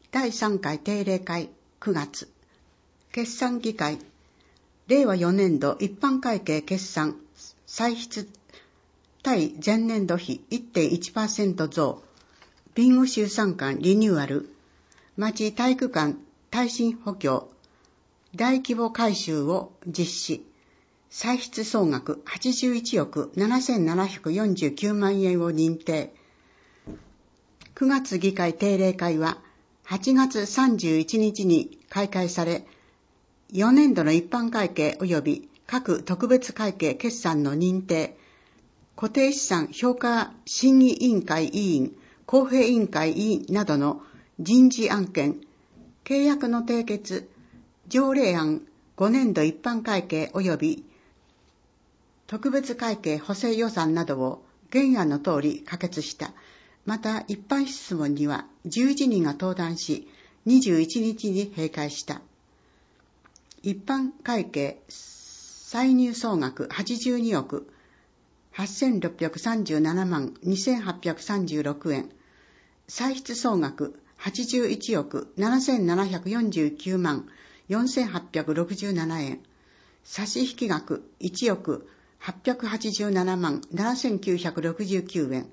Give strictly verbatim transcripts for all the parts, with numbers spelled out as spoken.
だいさんかい定例会くがつ、決算議会、れいわよねんど一般会計決算歳出対前年度比 いってんいちパーセント 増、ビンゴ集産館リニューアル、町体育館耐震補強、大規模改修を実施、歳出総額はちじゅういちおくななせんななひゃくよんじゅうきゅうまんえんを認定。くがつ議会定例会ははちがつさんじゅういちにちに開会され、よねんどの一般会計及び各特別会計決算の認定、固定資産評価審議委員会委員、公平委員会委員などの人事案件、契約の締結、条例案ごねんど一般会計及び特別会計補正予算などを原案の通り可決した。また一般質問にはじゅういちにんが登壇し、にじゅういちにちに閉会した。一般会計歳入総額はちじゅうにおくはっせんろっぴゃくさんじゅうななまんにせんはっぴゃくさんじゅうろくえん、歳出総額はちじゅういちおくななせんななひゃくよんじゅうきゅうまんよんせんはっぴゃくろくじゅうななえん、差引額いちおくはっぴゃくはちじゅうななまんななせんきゅうひゃくろくじゅうきゅうえん。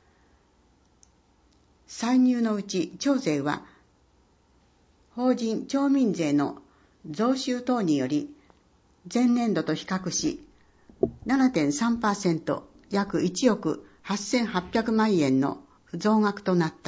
歳入のうち徴税は法人町民税の増収等により前年度と比較し ななてんさんパーセント 約いちおくはっせんはっぴゃくまんえんの増額となった。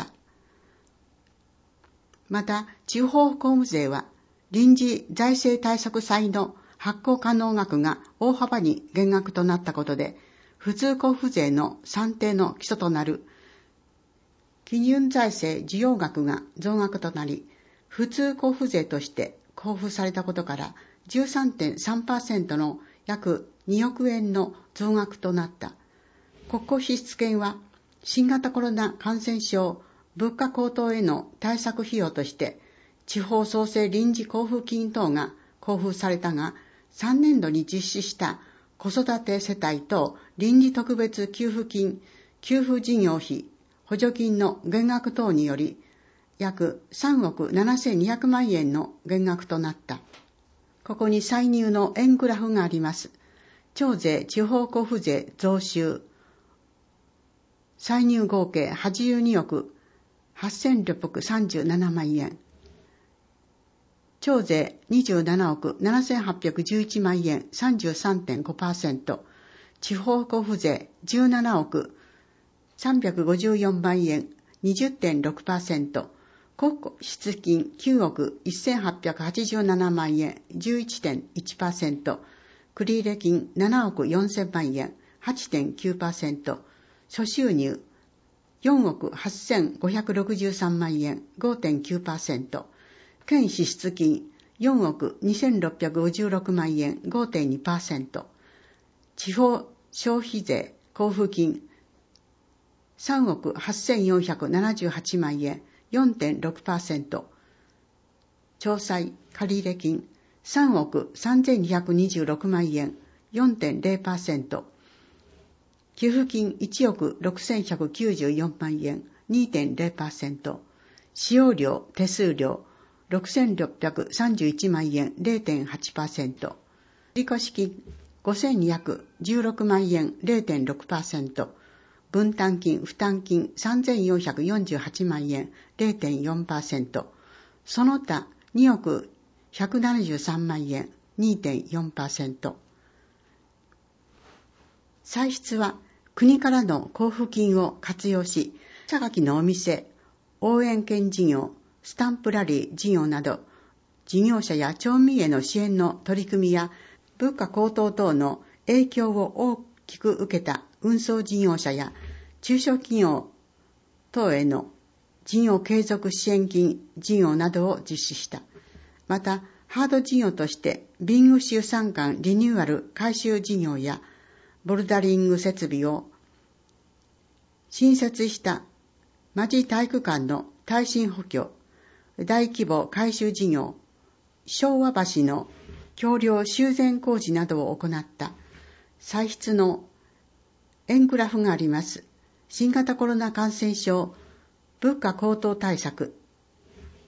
また地方公務税は臨時財政対策債の発行可能額が大幅に減額となったことで、普通交付税の算定の基礎となる基準財政需要額が増額となり、普通交付税として交付されたことから じゅうさんてんさんパーセント の約におくえんの増額となった。国庫支出金は新型コロナ感染症物価高騰への対策費用として地方創生臨時交付金等が交付されたが、さんねんどに実施した子育て世帯等臨時特別給付金、給付事業費、補助金の減額等により約さんおくななせんにひゃくまんえんの減額となった。ここに歳入の円グラフがあります。徴税地方交付税増収、歳入合計はちじゅうにおくはっせんろっぴゃくさんじゅうななまんえん、徴税にじゅうななおくななせんはっぴゃくじゅういちまんえん さんじゅうさんてんごパーセント、地方交付税じゅうななおくさんびゃくごじゅうよんまんえん にじゅってんろくパーセント、国庫支出金きゅうおくせんはっぴゃくはちじゅうななまんえん じゅういちてんいちパーセント、繰入金ななおくよんせんまんえん はちてんきゅうパーセント、諸収入よんおくはっせんごひゃくろくじゅうさんまんえん ごてんきゅうパーセント、県支出金よんおくにせんろっぴゃくごじゅうろくまんえん ごてんにパーセント、地方消費税交付金さんおくはっせんよんひゃくななじゅうはちまんえん よんてんろくパーセント、町債借入金さんおくさんぜんにひゃくにじゅうろくまんえん よんてんれいパーセント、給付金いちおくろくせんひゃくきゅうじゅうよんまんえん にてんれいパーセント、使用料手数料ろくせんろっぴゃくさんじゅういちまんえん れいてんはちパーセント、繰越金ごせんにひゃくじゅうろくまんえん れいてんろくパーセント、分担金負担金さんぜんよんひゃくよんじゅうはちまんえん れいてんよんパーセント、その他におくひゃくななじゅうさんまんえん にてんよんパーセント。歳出は国からの交付金を活用し、榊のお店、応援券事業、スタンプラリー事業など、事業者や町民への支援の取り組みや物価高騰等の影響を大きく受けた運送事業者や中小企業等への事業継続支援金事業などを実施した。また、ハード事業としてビング集産館リニューアル改修事業やボルダリング設備を新設した町体育館の耐震補強、大規模改修事業、昭和橋の橋梁修繕工事などを行った。歳出の円グラフがあります。新型コロナ感染症物価高騰対策、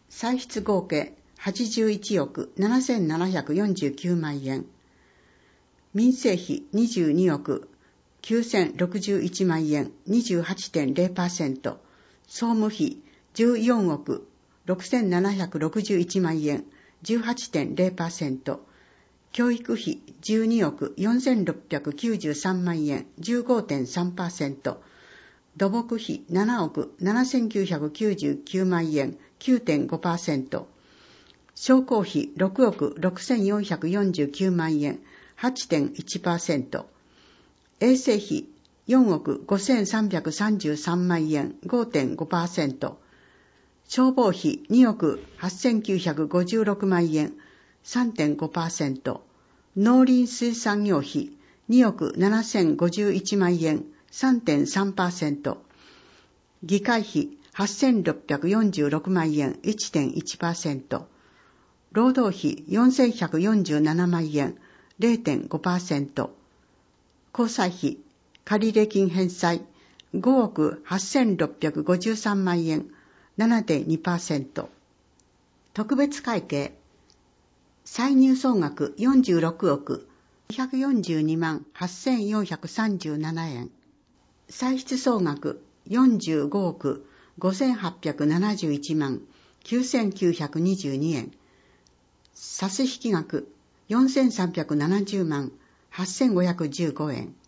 歳出合計はちじゅういちおくななせんななひゃくよんじゅうきゅうまんえん、民生費にじゅうにおくきゅうせんろくじゅういちまんえん にじゅうはちてんゼロパーセント、総務費じゅうよんおくろくせんななひゃくろくじゅういちまんえん じゅうはちてんゼロパーセント、教育費じゅうにおくよんせんろっぴゃくきゅうじゅうさんまんえん じゅうごてんさんパーセント、土木費ななおくななせんきゅうひゃくきゅうじゅうきゅうまんえん きゅうてんごパーセント、商工費ろくおくろくせんよんひゃくよんじゅうきゅうまんえん はちてんいちパーセント、衛生費よんおくごせんさんびゃくさんじゅうさんまんえん ごてんごパーセント、消防費におくはっせんきゅうひゃくごじゅうろくまんえん さんてんごパーセント、農林水産業費におくななせんごじゅういちまんえん さんてんさんパーセント、議会費はっせんろっぴゃくよんじゅうろくまんえん いってんいちパーセント、労働費よんせんひゃくよんじゅうななまんえん ゼロてんごパーセント、交際費借入金返済ごおくはっせんろっぴゃくごじゅうさんまんえん ななてんにパーセント、特別会計歳入総額よんじゅうろくおくにひゃくよんじゅうにまんはっせんよんひゃくさんじゅうななえん、歳出総額よんじゅうごおくごせんはっぴゃくななじゅういちまんきゅうせんきゅうひゃくにじゅうにえん、差引額よんせんさんびゃくななじゅうまんはっせんごひゃくじゅうごえん。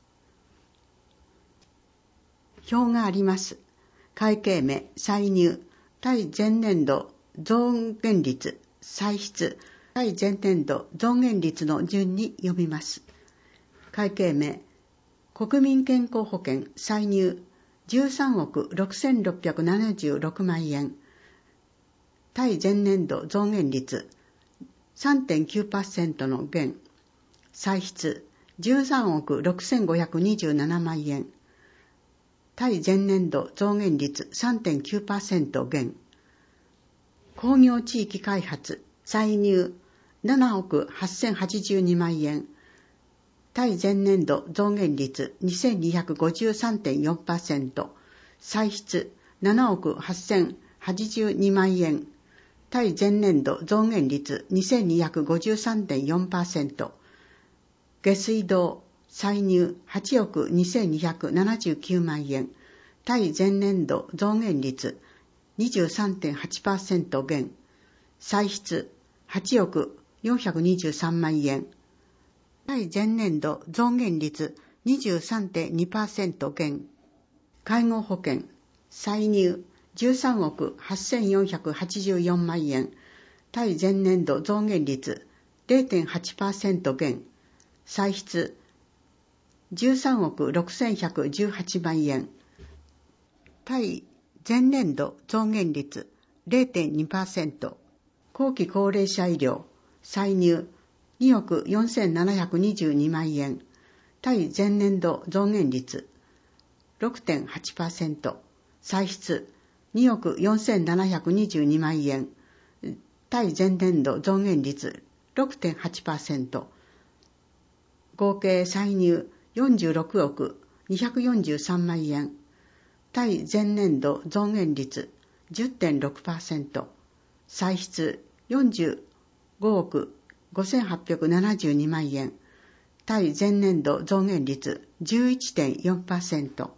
表があります。会計目、歳入、対前年度増減率、歳出、対前年度増減率の順に読みます。会計目、国民健康保険歳入じゅうさんおくろくせんろっぴゃくななじゅうろくまんえん、対前年度増減率 さんてんきゅうパーセント の減、歳出じゅうさんおくろくせんごひゃくにじゅうななまんえん、対前年度増減率 さんてんきゅうパーセント 減、工業地域開発歳入ななおくはっせんはちじゅうにまんえん、対前年度増減率 にせんにひゃくごじゅうさんてんよんパーセント、歳出ななおくはっせんはちじゅうにまんえん、対前年度増減率 にせんにひゃくごじゅうさんてんよんパーセント、下水道歳入はちおくにせんにひゃくななじゅうきゅうまんえん、対前年度増減率 にじゅうさんてんはちパーセント 減、歳出はちおくよんひゃくにじゅうさんまんえん、対前年度増減率 にじゅうさんてんにパーセント 減、介護保険歳入じゅうさんおくはっせんよんひゃくはちじゅうよんまんえん、対前年度増減率 ゼロてんはちパーセント 減、歳出じゅうさんおくろくせんひゃくじゅうはちまんえん、対前年度増減率 ゼロてんにパーセント、後期高齢者医療歳入におくよんせんななひゃくにじゅうにまんえん、対前年度増減率 ろくてんはちパーセント、歳出におくよんせんななひゃくにじゅうにまんえん、対前年度増減率 ろくてんはちパーセント、合計歳入よんじゅうろくおくにひゃくよんじゅうさんまんえん、対前年度増減率 じゅってんろくパーセント、歳出よんじゅうごおくごせんはっぴゃくななじゅうにまんえん、対前年度増減率 じゅういってんよんパーセント。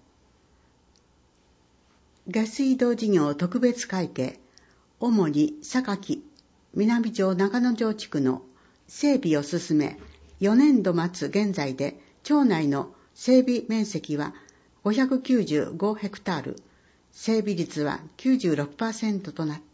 下水道事業特別会計、主に榊南町長野城地区の整備を進め、よねんど末現在で町内の整備面積はごひゃくきゅうじゅうごヘクタール、整備率は きゅうじゅうろくパーセント となった。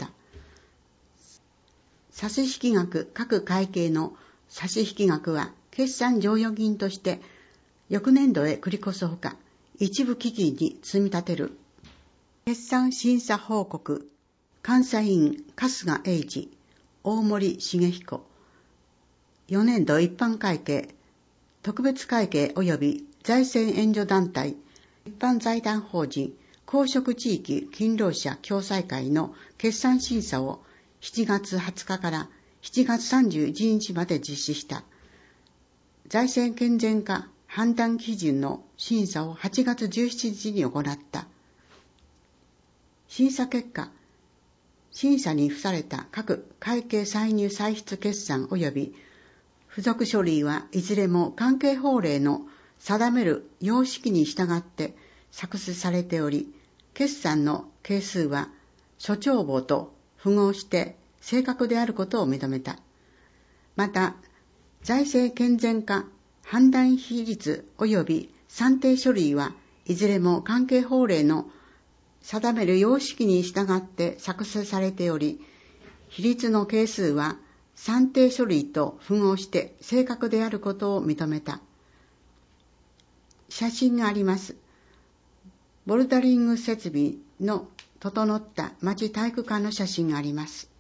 差引額各会計の差引額は決算剰余金として翌年度へ繰り越すほか、一部基金に積み立てる。決算審査報告、監査委員春日英二、大森重彦、よねんど一般会計、特別会計及び財政援助団体、一般財団法人、公職地域勤労者共済会の決算審査をしちがつはつかからしちがつさんじゅういちにちまで実施した。財政健全化判断基準の審査をはちがつじゅうしちにちに行った。審査結果、 審査に付された各会計歳入歳出決算及び付属書類はいずれも関係法令の定める様式に従って作成されており、決算の係数は諸帳簿と符合して正確であることを認めた。また、財政健全化判断比率及び算定書類はいずれも関係法令の定める様式に従って作成されており、比率の係数は算定書類と符合して正確であることを認めた。写真があります。ボルダリング設備の整った町体育館の写真があります。